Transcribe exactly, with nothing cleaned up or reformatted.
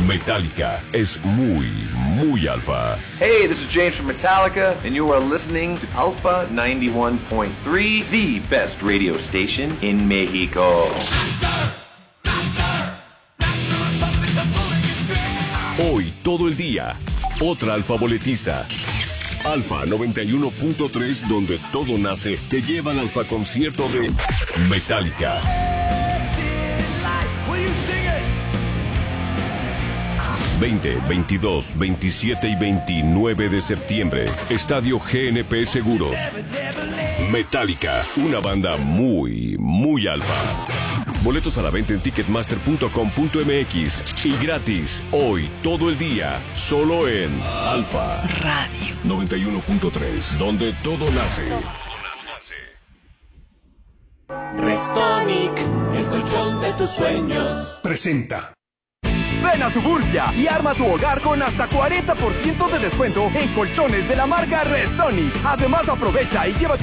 Metallica es muy, muy alfa. Hey, this is James from Metallica, and you are listening to Alpha ninety-one point three, the best radio station in Mexico. Hoy, todo el día, otra alfa boletista. Alfa noventa y uno punto tres, donde todo nace, te lleva al alfa concierto de Metallica. veinte, veintidós, veintisiete y veintinueve de septiembre. Estadio G N P Seguros. Metallica, una banda muy, muy alfa. Boletos a la venta en ticketmaster punto com punto m x y gratis hoy, todo el día, solo en Alfa Radio noventa y uno punto tres, donde todo nace. Restonic, el colchón de tus sueños, presenta. Ven a Suburbia y arma tu hogar con hasta cuarenta por ciento de descuento en colchones de la marca Restonic. Además, aprovecha y llévate